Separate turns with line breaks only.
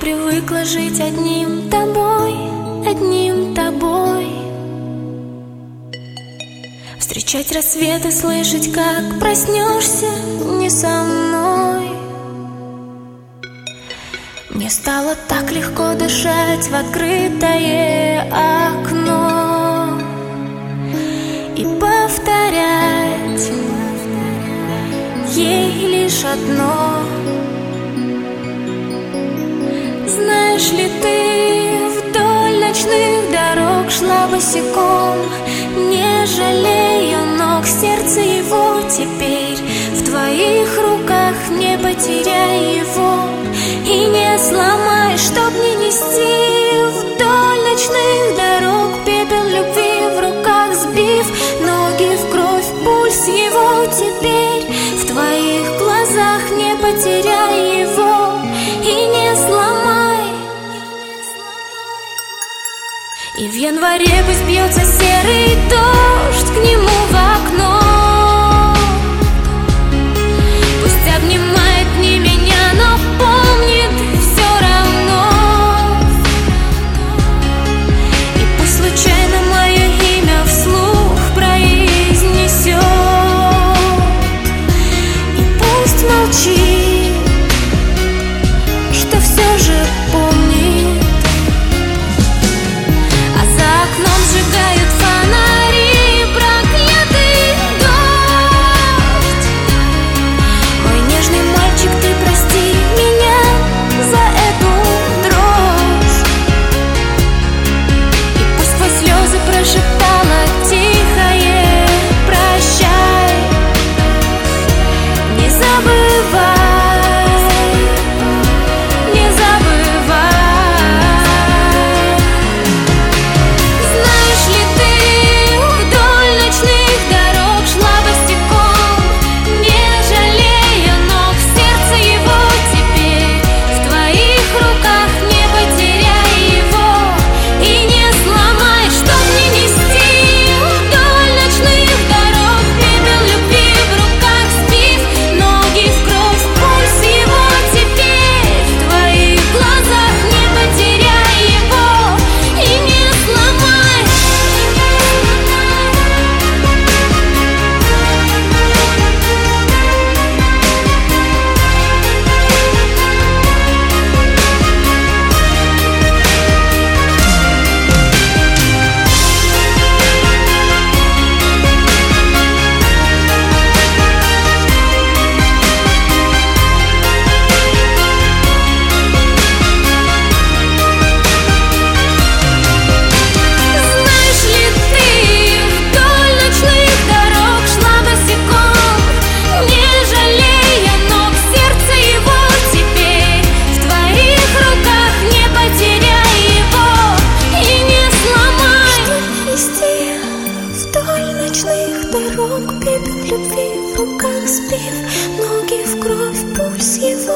привыкла жить одним тобой, одним тобой. Встречать рассветы, слышать, как проснешься не со мной. Мне стало так легко дышать в открытое окно и повторять ей лишь одно. Знаешь ли, ты вдоль ночных дорог шла босиком, не жалея ног, сердце его теперь в твоих руках. Не потеряй его и не сломай, чтоб не нести вдоль ночных дорог пепел любви в руках, сбив ноги в кровь, пульс его теперь в твоих глазах. Не потеряй его и не сломай. И в январе пусть бьется серый дождь к нему в окно, пусть обнимает не меня, но помнит все равно. И пусть случайно мое имя вслух произнесет, и пусть молчит, что все же помнит. Сжигают фонари, проклятый дождь. Мой нежный мальчик, ты прости меня за эту дрожь. И пусть сквозь слезы прошептала тихое прощай. Не забывай, не забывай. Дорог, пепел любви в руках, сбив ноги в кровь, пульс его